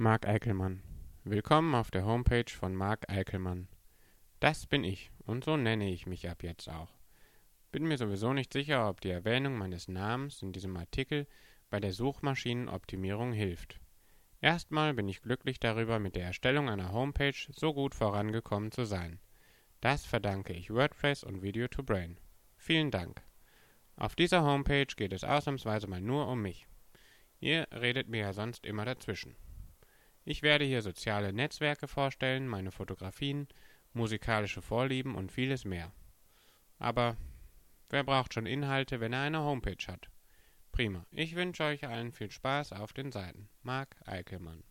Marc Eickelmann. Willkommen auf der Homepage von Marc Eickelmann. Das bin ich und so nenne ich mich ab jetzt auch. Bin mir sowieso nicht sicher, ob die Erwähnung meines Namens in diesem Artikel bei der Suchmaschinenoptimierung hilft. Erstmal bin ich glücklich darüber, mit der Erstellung einer Homepage so gut vorangekommen zu sein. Das verdanke ich WordPress und Video2Brain. Vielen Dank. Auf dieser Homepage geht es ausnahmsweise mal nur um mich. Ihr redet mir ja sonst immer dazwischen. Ich werde hier soziale Netzwerke vorstellen, meine Fotografien, musikalische Vorlieben und vieles mehr. Aber wer braucht schon Inhalte, wenn er eine Homepage hat? Prima. Ich wünsche euch allen viel Spaß auf den Seiten. Marc Eickelmann.